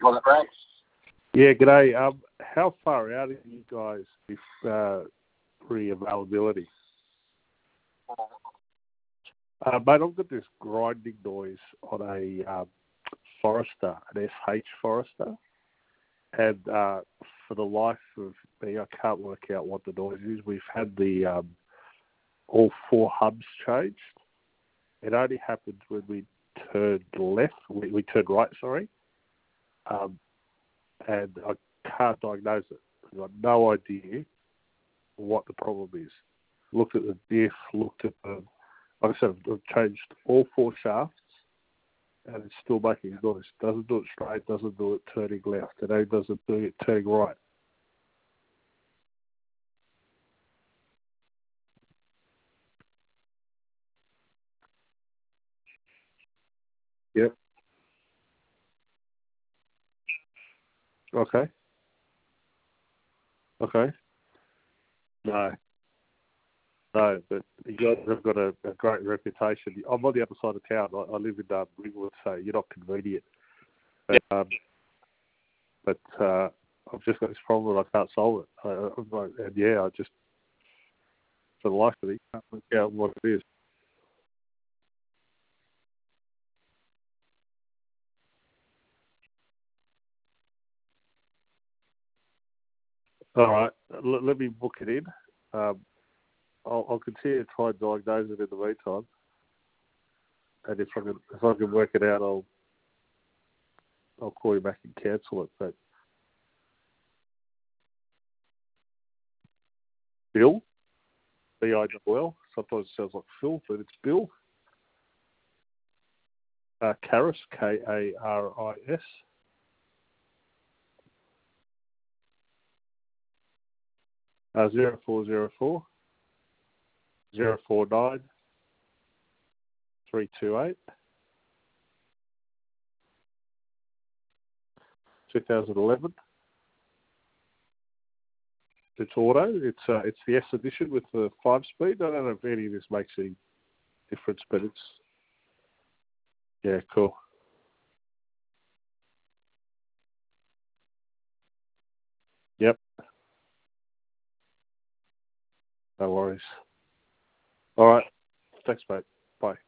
Was it, Ray? Yeah, g'day. How far out are you guys with re-availability? Mate, I've got this grinding noise on a Forester, an SH Forester, and for the life of me, I can't work out what the noise is. We've had the all four hubs changed. It only happened when we turned left. We turned right, sorry. And I can't diagnose it. I've got no idea what the problem is. Looked at the diff, looked at the... Like I said, I've changed all four shafts, and it's still making noise. Doesn't do it straight, doesn't do it turning left, and only doesn't do it turning right. Yep. Okay. No, but you guys have got a great reputation. I'm on the other side of town. I live in Ringwood, so you're not convenient. But, I've just got this problem and I can't solve it. I just, for the life of me, can't work out what it is. All right, let me book it in. I'll continue to try and diagnose it in the meantime, and if I can work it out, I'll call you back and cancel it. But Bill, B-I-L-L. Sometimes it sounds like Phil, but it's Bill. Karis, K-A-R-I-S. 0404 049 328 2011. It's auto. It's the S edition with the 5-speed. I don't know if any of this makes any difference, but it's cool. Yep. No worries. All right. Thanks, mate. Bye.